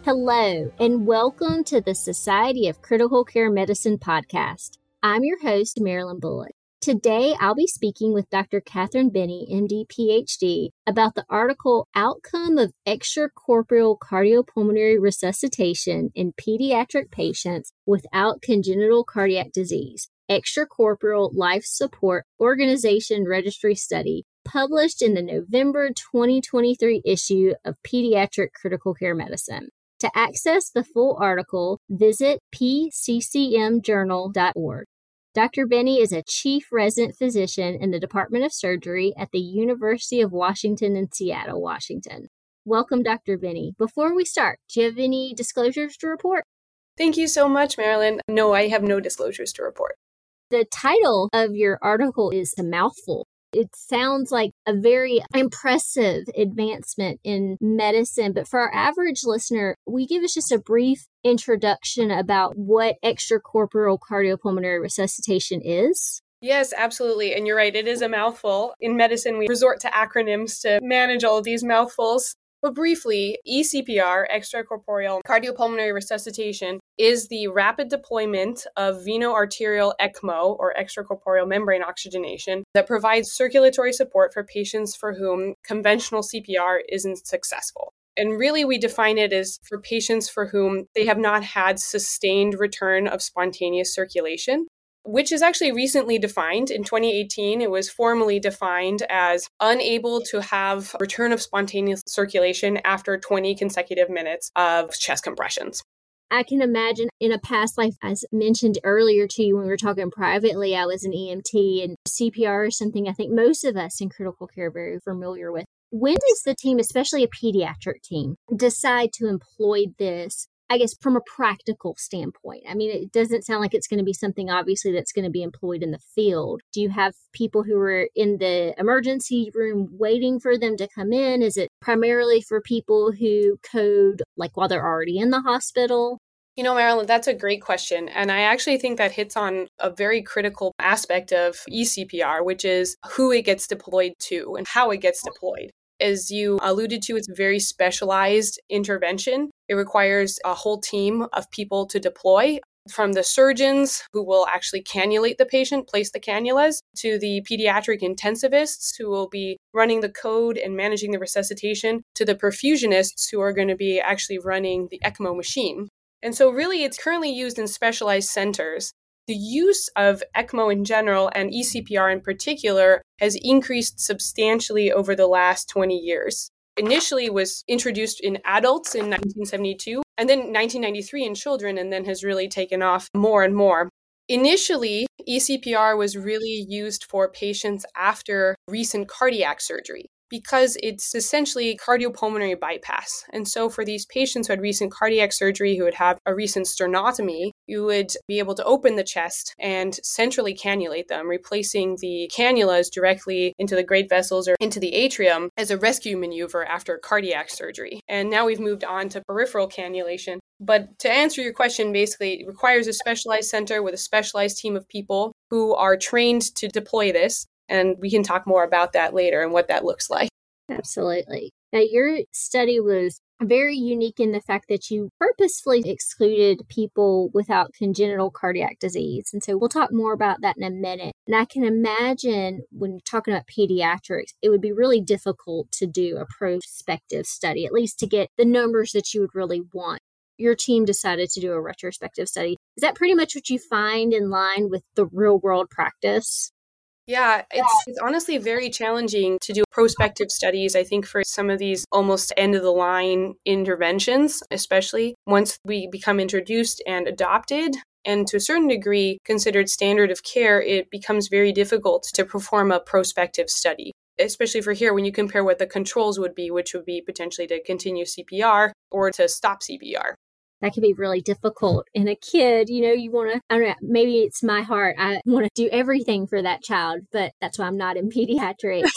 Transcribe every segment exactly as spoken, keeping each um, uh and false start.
Hello, and welcome to the Society of Critical Care Medicine podcast. I'm your host, Marilyn Bullock. Today, I'll be speaking with Doctor Catherine Benny, M D, P H D, about the article Outcome of Extracorporeal Cardiopulmonary Resuscitation in Pediatric Patients Without Congenital Cardiac Disease, Extracorporeal Life Support Organization Registry Study, published in the November twenty twenty-three issue of Pediatric Critical Care Medicine. To access the full article, visit p c c m journal dot org. Doctor Benny is a chief resident physician in the Department of Surgery at the University of Washington in Seattle, Washington. Welcome, Doctor Benny. Before we start, do you have any disclosures to report? Thank you so much, Marilyn. No, I have no disclosures to report. The title of your article is a mouthful. It sounds like a very impressive advancement in medicine, but for our average listener, will you give us just a brief introduction about what extracorporeal cardiopulmonary resuscitation is? Yes, absolutely. And you're right, it is a mouthful. In medicine, we resort to acronyms to manage all of these mouthfuls. But briefly, E C P R, extracorporeal cardiopulmonary resuscitation, is the rapid deployment of veno-arterial ECMO, or extracorporeal membrane oxygenation, that provides circulatory support for patients for whom conventional C P R isn't successful. And really, we define it as for patients for whom they have not had sustained return of spontaneous circulation, which is actually recently defined. In twenty eighteen, it was formally defined as unable to have return of spontaneous circulation after twenty consecutive minutes of chest compressions. I can imagine in a past life, as mentioned earlier to you when we were talking privately, I was an E M T, and C P R is something I think most of us in critical care are very familiar with. When does the team, especially a pediatric team, decide to employ this, I guess, from a practical standpoint? I mean, it doesn't sound like it's going to be something, obviously, that's going to be employed in the field. Do you have people who are in the emergency room waiting for them to come in? Is it primarily for people who code, like, while they're already in the hospital? You know, Marilyn, that's a great question. And I actually think that hits on a very critical aspect of E C P R, which is who it gets deployed to and how it gets deployed. As you alluded to, it's a very specialized intervention. It requires a whole team of people to deploy, from the surgeons who will actually cannulate the patient, place the cannulas, to the pediatric intensivists who will be running the code and managing the resuscitation, to the perfusionists who are going to be actually running the ECMO machine. And so really, it's currently used in specialized centers. The use of ECMO in general and E C P R in particular has increased substantially over the last twenty years. Initially, it was introduced in adults in nineteen seventy-two, and then nineteen ninety-three in children, and then has really taken off more and more. Initially, E C P R was really used for patients after recent cardiac surgery, because it's essentially cardiopulmonary bypass. And so for these patients who had recent cardiac surgery, who would have a recent sternotomy, you would be able to open the chest and centrally cannulate them, replacing the cannulas directly into the great vessels or into the atrium as a rescue maneuver after cardiac surgery. And now we've moved on to peripheral cannulation. But to answer your question, basically, it requires a specialized center with a specialized team of people who are trained to deploy this. And we can talk more about that later and what that looks like. Absolutely. Now, your study was very unique in the fact that you purposefully excluded people without congenital cardiac disease. And so we'll talk more about that in a minute. And I can imagine when you're talking about pediatrics, it would be really difficult to do a prospective study, at least to get the numbers that you would really want. Your team decided to do a retrospective study. Is that pretty much what you find in line with the real world practice? Yeah, it's, it's honestly very challenging to do prospective studies, I think, for some of these almost end-of-the-line interventions, especially once we become introduced and adopted, and to a certain degree considered standard of care, it becomes very difficult to perform a prospective study, especially for here when you compare what the controls would be, which would be potentially to continue C P R or to stop C P R. That can be really difficult. And a kid, you know, you want to, I don't know, maybe it's my heart. I want to do everything for that child, but that's why I'm not in pediatrics.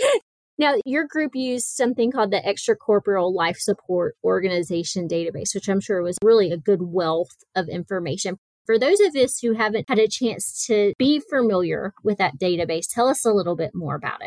Now, your group used something called the Extracorporeal Life Support Organization database, which I'm sure was really a good wealth of information. For those of us who haven't had a chance to be familiar with that database, tell us a little bit more about it.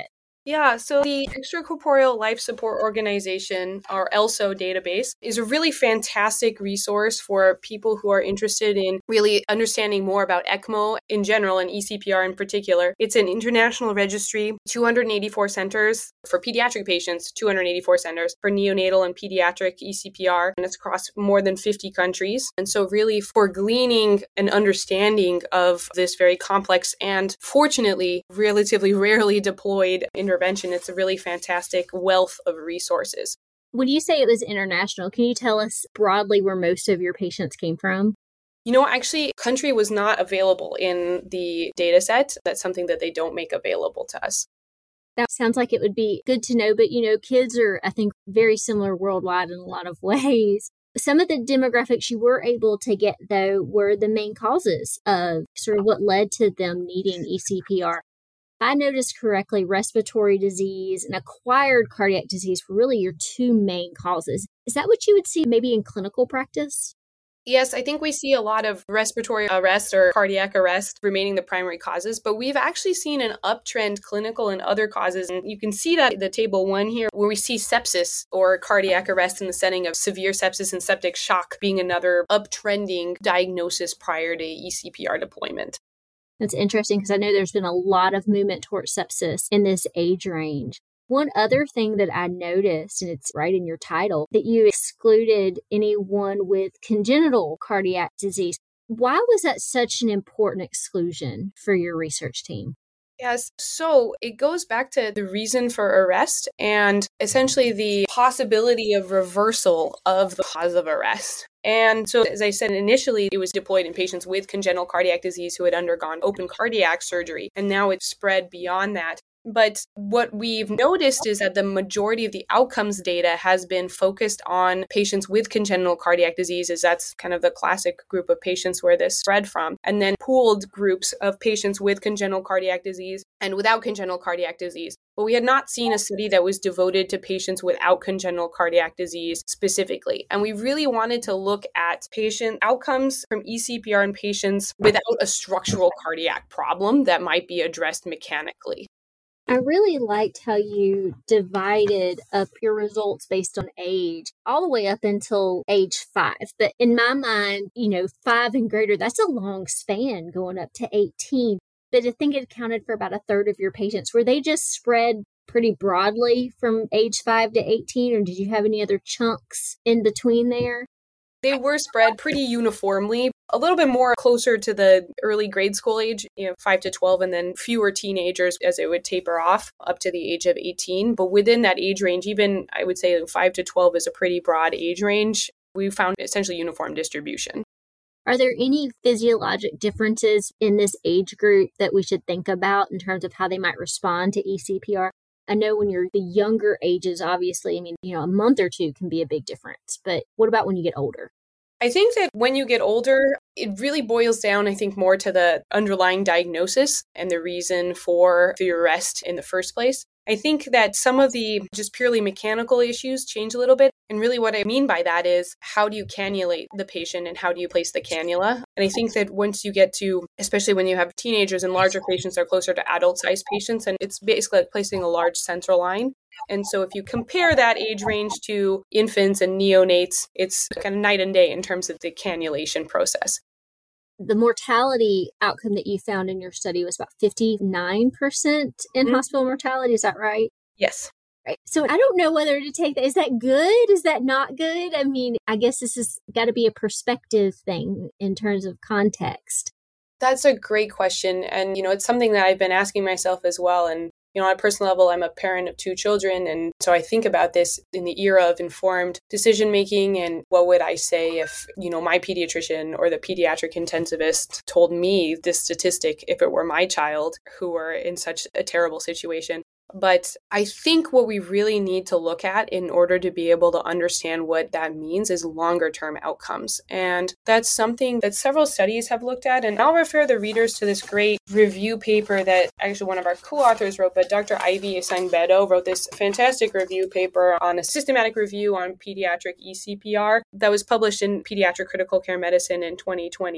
Yeah, so the Extracorporeal Life Support Organization, or ELSO database, is a really fantastic resource for people who are interested in really understanding more about ECMO in general and E C P R in particular. It's an international registry, two hundred eighty-four centers for pediatric patients, two hundred eighty-four centers for neonatal and pediatric E C P R, and it's across more than fifty countries. And so really for gleaning an understanding of this very complex and fortunately relatively rarely deployed intervention, it's a really fantastic wealth of resources. When you say it was international, can you tell us broadly where most of your patients came from? You know, actually, country was not available in the data set. That's something that they don't make available to us. That sounds like it would be good to know, but you know, kids are, I think, very similar worldwide in a lot of ways. Some of the demographics you were able to get, though, were the main causes of sort of what led to them needing E C P R. I noticed correctly, respiratory disease and acquired cardiac disease were really your two main causes. Is that what you would see maybe in clinical practice? Yes, I think we see a lot of respiratory arrest or cardiac arrest remaining the primary causes, but we've actually seen an uptrend clinical and other causes. And you can see that in the table one here, where we see sepsis or cardiac arrest in the setting of severe sepsis and septic shock being another uptrending diagnosis prior to E C P R deployment. That's interesting because I know there's been a lot of movement towards sepsis in this age range. One other thing that I noticed, and it's right in your title, that you excluded anyone with congenital cardiac disease. Why was that such an important exclusion for your research team? Yes. So it goes back to the reason for arrest and essentially the possibility of reversal of the cause of arrest. And so, as I said, initially it was deployed in patients with congenital cardiac disease who had undergone open cardiac surgery, and now it's spread beyond that. But what we've noticed is that the majority of the outcomes data has been focused on patients with congenital cardiac diseases. That's kind of the classic group of patients where this spread from. And then pooled groups of patients with congenital cardiac disease and without congenital cardiac disease. But we had not seen a study that was devoted to patients without congenital cardiac disease specifically. And we really wanted to look at patient outcomes from E C P R in patients without a structural cardiac problem that might be addressed mechanically. I really liked how you divided up your results based on age, all the way up until age five. But in my mind, you know, five and greater, that's a long span going up to eighteen. But I think it accounted for about a third of your patients. Were they just spread pretty broadly from age five to eighteen, or did you have any other chunks in between there? They were spread pretty uniformly, a little bit more closer to the early grade school age, you know, five to twelve, and then fewer teenagers as it would taper off up to the age of eighteen. But within that age range, even I would say five to twelve is a pretty broad age range. We found essentially uniform distribution. Are there any physiologic differences in this age group that we should think about in terms of how they might respond to E C P R? I know when you're the younger ages, obviously, I mean, you know, a month or two can be a big difference. But what about when you get older? I think that when you get older, it really boils down, I think, more to the underlying diagnosis and the reason for the arrest in the first place. I think that some of the just purely mechanical issues change a little bit. And really what I mean by that is, how do you cannulate the patient and how do you place the cannula? And I think that once you get to, especially when you have teenagers and larger patients that are closer to adult-sized patients, and it's basically like placing a large central line. And so if you compare that age range to infants and neonates, it's kind of night and day in terms of the cannulation process. The mortality outcome that you found in your study was about fifty-nine percent in mm-hmm. hospital mortality. Is that right? Yes. Right. So I don't know whether to take that. Is that good? Is that not good? I mean, I guess this has got to be a perspective thing in terms of context. That's a great question. And, you know, it's something that I've been asking myself as well. And you know, on a personal level, I'm a parent of two children. And so I think about this in the era of informed decision making. And what would I say if, you know, my pediatrician or the pediatric intensivist told me this statistic if it were my child who were in such a terrible situation? But I think what we really need to look at in order to be able to understand what that means is longer term outcomes. And that's something that several studies have looked at. And I'll refer the readers to this great review paper that actually one of our co-authors wrote, but Doctor Ivy Esangbedo wrote this fantastic review paper on a systematic review on pediatric E C P R that was published in Pediatric Critical Care Medicine in twenty twenty.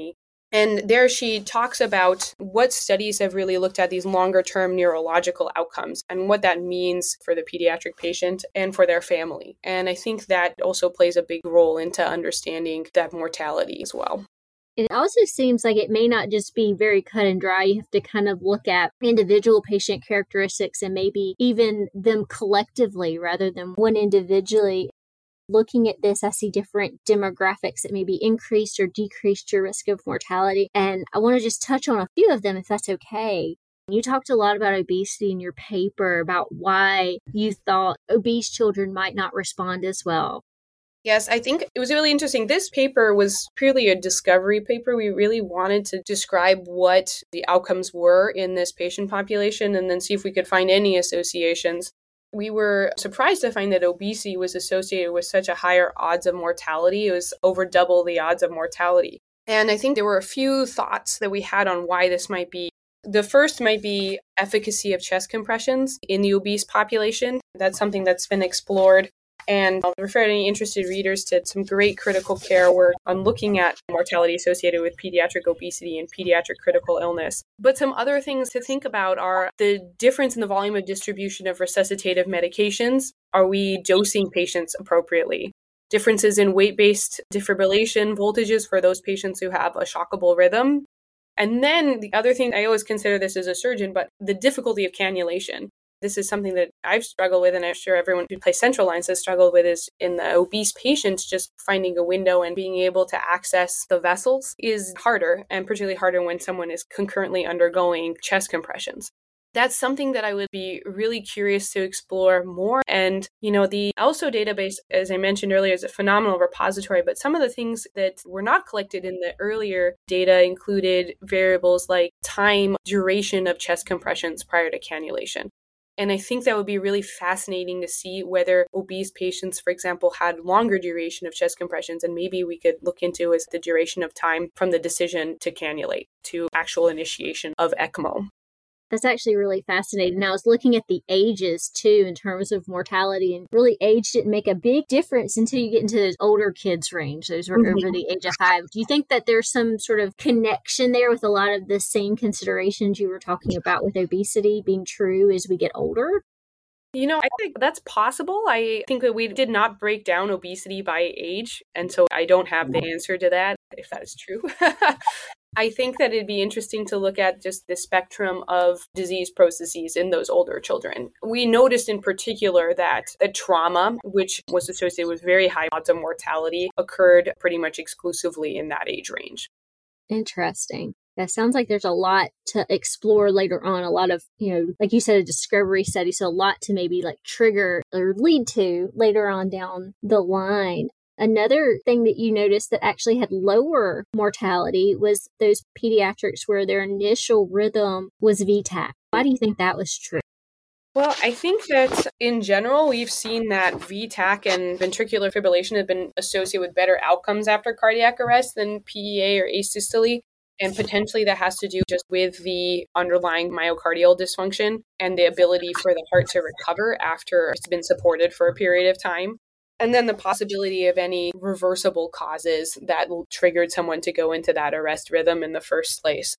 And there she talks about what studies have really looked at these longer term neurological outcomes and what that means for the pediatric patient and for their family. And I think that also plays a big role into understanding that mortality as well. It also seems like it may not just be very cut and dry. You have to kind of look at individual patient characteristics and maybe even them collectively rather than one individually. Looking at this, I see different demographics that maybe increased or decreased your risk of mortality. And I want to just touch on a few of them, if that's okay. You talked a lot about obesity in your paper, about why you thought obese children might not respond as well. Yes, I think it was really interesting. This paper was purely a discovery paper. We really wanted to describe what the outcomes were in this patient population and then see if we could find any associations. We were surprised to find that obesity was associated with such a higher odds of mortality. It was over double the odds of mortality. And I think there were a few thoughts that we had on why this might be. The first might be efficacy of chest compressions in the obese population. That's something that's been explored. And I'll refer any interested readers to some great critical care work on looking at mortality associated with pediatric obesity and pediatric critical illness. But some other things to think about are the difference in the volume of distribution of resuscitative medications. Are we dosing patients appropriately? Differences in weight-based defibrillation voltages for those patients who have a shockable rhythm. And then the other thing, I always consider this as a surgeon, but the difficulty of cannulation. This is something that I've struggled with, and I'm sure everyone who plays central lines has struggled with, is in the obese patients, just finding a window and being able to access the vessels is harder, and particularly harder when someone is concurrently undergoing chest compressions. That's something that I would be really curious to explore more. And, you know, the E L S O database, as I mentioned earlier, is a phenomenal repository, but some of the things that were not collected in the earlier data included variables like time, duration of chest compressions prior to cannulation. And I think that would be really fascinating to see whether obese patients, for example, had longer duration of chest compressions, and maybe we could look into is the duration of time from the decision to cannulate to actual initiation of ECMO. That's actually really fascinating. Now, I was looking at the ages too in terms of mortality, and really age didn't make a big difference until you get into those older kids range. Those were mm-hmm. over the age of five. Do you think that there's some sort of connection there with a lot of the same considerations you were talking about with obesity being true as we get older? You know, I think that's possible. I think that we did not break down obesity by age, and so I don't have the answer to that, if that is true. I think that it'd be interesting to look at just the spectrum of disease processes in those older children. We noticed in particular that the trauma, which was associated with very high odds of mortality, occurred pretty much exclusively in that age range. Interesting. That sounds like there's a lot to explore later on, a lot of, you know, like you said, a discovery study, so a lot to maybe like trigger or lead to later on down the line. Another thing that you noticed that actually had lower mortality was those pediatrics where their initial rhythm was V TAC. Why do you think that was true? Well, I think that in general, we've seen that V TAC and ventricular fibrillation have been associated with better outcomes after cardiac arrest than P E A or asystole. And potentially that has to do just with the underlying myocardial dysfunction and the ability for the heart to recover after it's been supported for a period of time. And then the possibility of any reversible causes that triggered someone to go into that arrest rhythm in the first place.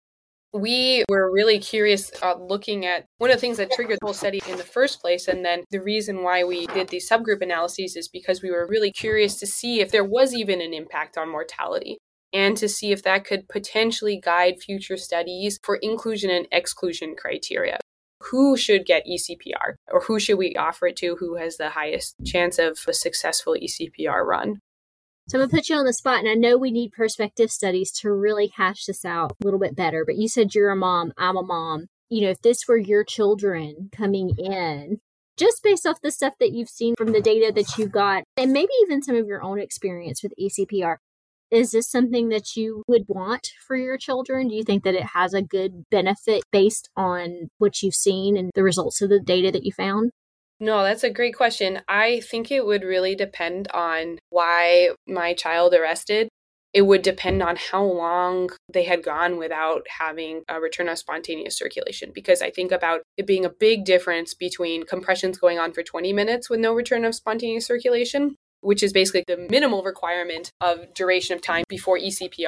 We were really curious uh, looking at one of the things that triggered the whole study in the first place. And then the reason why we did these subgroup analyses is because we were really curious to see if there was even an impact on mortality and to see if that could potentially guide future studies for inclusion and exclusion criteria. Who should get E C P R, or who should we offer it to who has the highest chance of a successful E C P R run? So I'm going to put you on the spot, and I know we need prospective studies to really hash this out a little bit better, but you said you're a mom, I'm a mom. You know, if this were your children coming in, just based off the stuff that you've seen from the data that you got, and maybe even some of your own experience with E C P R, is this something that you would want for your children? Do you think that it has a good benefit based on what you've seen and the results of the data that you found? No, that's a great question. I think it would really depend on why my child arrested. It would depend on how long they had gone without having a return of spontaneous circulation, because I think about it being a big difference between compressions going on for twenty minutes with no return of spontaneous circulation, which is basically the minimal requirement of duration of time before E C P R,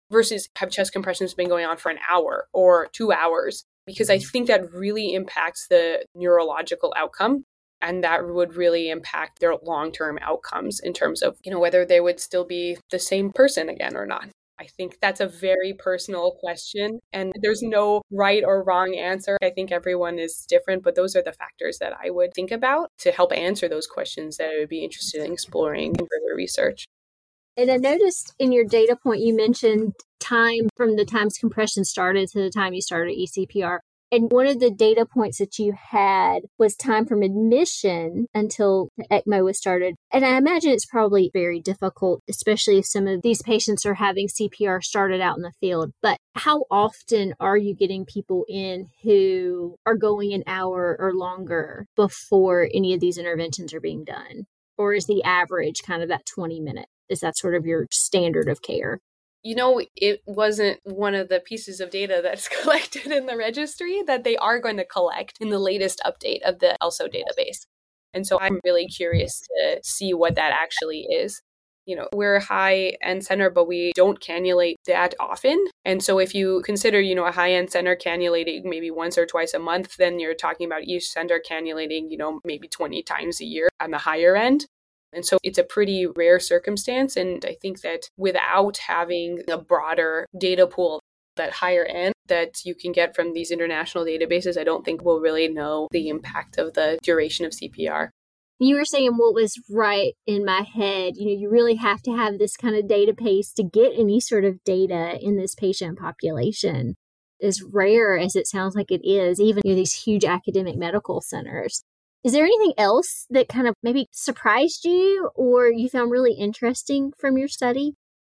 versus have chest compressions been going on for an hour or two hours? Because I think that really impacts the neurological outcome. And that would really impact their long-term outcomes in terms of, you know, whether they would still be the same person again or not. I think that's a very personal question, and there's no right or wrong answer. I think everyone is different, but those are the factors that I would think about to help answer those questions that I would be interested in exploring in further research. And I noticed in your data point, you mentioned time from the times compression started to the time you started E C P R. And one of the data points that you had was time from admission until ECMO was started. And I imagine it's probably very difficult, especially if some of these patients are having C P R started out in the field. But how often are you getting people in who are going an hour or longer before any of these interventions are being done? Or is the average kind of that twenty minute? Is that sort of your standard of care? You know, it wasn't one of the pieces of data that's collected in the registry that they are going to collect in the latest update of the E L S O database. And so I'm really curious to see what that actually is. You know, we're a high-end center, but we don't cannulate that often. And so if you consider, you know, a high-end center cannulating maybe once or twice a month, then you're talking about each center cannulating, you know, maybe twenty times a year on the higher end. And so it's a pretty rare circumstance. And I think that without having a broader data pool, that higher end that you can get from these international databases, I don't think we'll really know the impact of the duration of C P R. You were saying what was right in my head. You know, you really have to have this kind of database to get any sort of data in this patient population. As rare as it sounds like it is, even you know, these huge academic medical centers. Is there anything else that kind of maybe surprised you or you found really interesting from your study?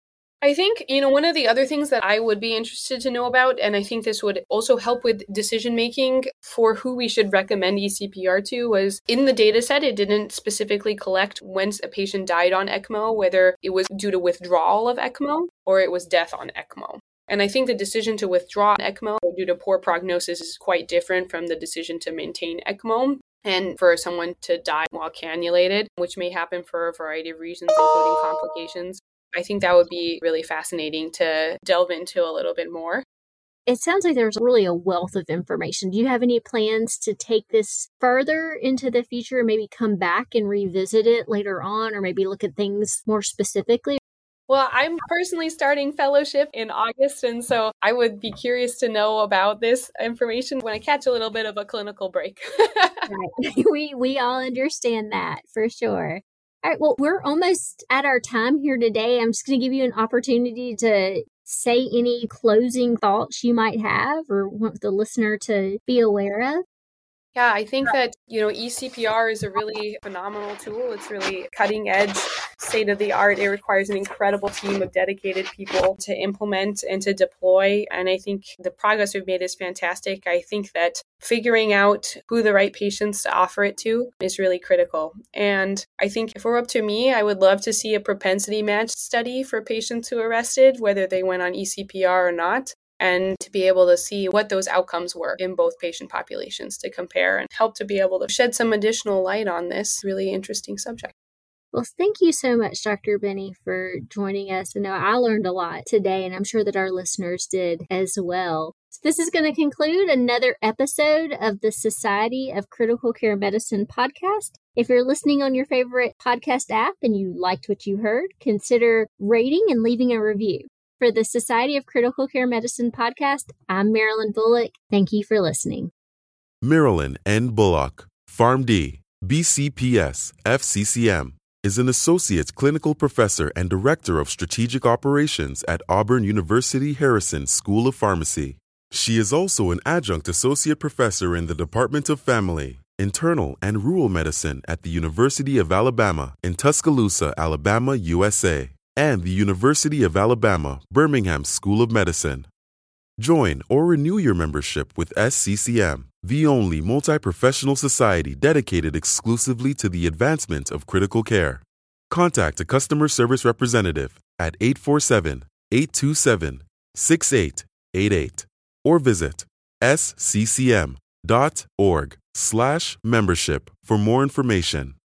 I think, you know, one of the other things that I would be interested to know about, and I think this would also help with decision making for who we should recommend E C P R to, was in the data set, it didn't specifically collect when a patient died on ECMO, whether it was due to withdrawal of ECMO or it was death on ECMO. And I think the decision to withdraw ECMO due to poor prognosis is quite different from the decision to maintain ECMO. And for someone to die while cannulated, which may happen for a variety of reasons, including complications, I think that would be really fascinating to delve into a little bit more. It sounds like there's really a wealth of information. Do you have any plans to take this further into the future, maybe come back and revisit it later on, or maybe look at things more specifically? Well, I'm personally starting fellowship in August, and so I would be curious to know about this information when I catch a little bit of a clinical break. Right. We we all understand that for sure. All right, well, we're almost at our time here today. I'm just going to give you an opportunity to say any closing thoughts you might have or want the listener to be aware of. Yeah, I think that, you know, E C P R is a really phenomenal tool. It's really cutting edge, state of the art. It requires an incredible team of dedicated people to implement and to deploy. And I think the progress we've made is fantastic. I think that figuring out who the right patients to offer it to is really critical. And I think if it were up to me, I would love to see a propensity match study for patients who arrested, whether they went on E C P R or not, and to be able to see what those outcomes were in both patient populations to compare and help to be able to shed some additional light on this really interesting subject. Well, thank you so much, Doctor Benny, for joining us. I know I learned a lot today, and I'm sure that our listeners did as well. So this is going to conclude another episode of the Society of Critical Care Medicine podcast. If you're listening on your favorite podcast app and you liked what you heard, consider rating and leaving a review. For the Society of Critical Care Medicine podcast, I'm Marilyn Bullock. Thank you for listening. Marilyn N. Bullock, PharmD, B C P S, F C C M, is an associate clinical professor and director of strategic operations at Auburn University Harrison School of Pharmacy. She is also an adjunct associate professor in the Department of Family, Internal and Rural Medicine at the University of Alabama in Tuscaloosa, Alabama, U S A, and the University of Alabama, Birmingham School of Medicine. Join or renew your membership with S C C M, the only multi-professional society dedicated exclusively to the advancement of critical care. Contact a customer service representative at eight four seven, eight two seven, six eight eight eight or visit sccm.org slash membership for more information.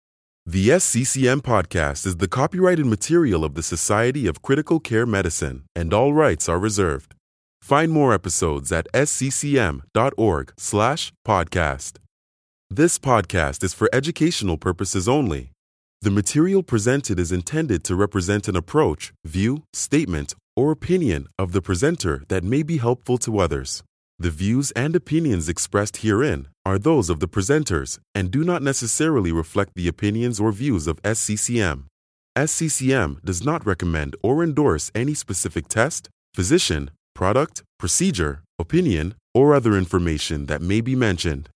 The S C C M podcast is the copyrighted material of the Society of Critical Care Medicine, and all rights are reserved. Find more episodes at sccm.org slash podcast. This podcast is for educational purposes only. The material presented is intended to represent an approach, view, statement, or opinion of the presenter that may be helpful to others. The views and opinions expressed herein are those of the presenters and do not necessarily reflect the opinions or views of S C C M. S C C M does not recommend or endorse any specific test, physician, product, procedure, opinion, or other information that may be mentioned.